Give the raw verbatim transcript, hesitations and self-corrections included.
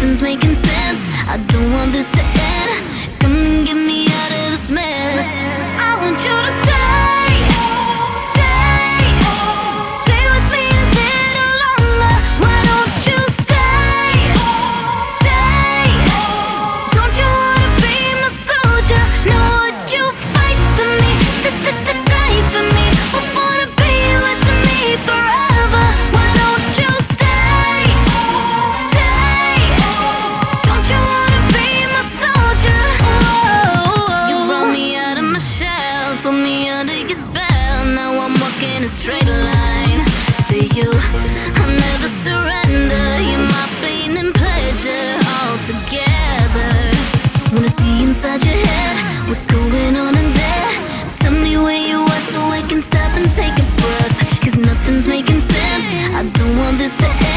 nothing's making sense. I don't want this to end. Come and get me out of this mess. I want you to stay, stay, stay with me a little longer. Why don't you stay, stay? Don't you wanna be my soldier? No, would you fight for me, die for me? Would wanna be with me forever. Why don't you stay, stay? Don't you wanna be my soldier? Oh, you brought me out of my shell, put me under your spell. Now I'm walking a straight line to you. I'll never surrender. You're my pain and pleasure all together. Wanna see inside your head, what's going on in there? Tell me where you are so I can stop and take a breath. Cause nothing's making sense. I don't want this to end.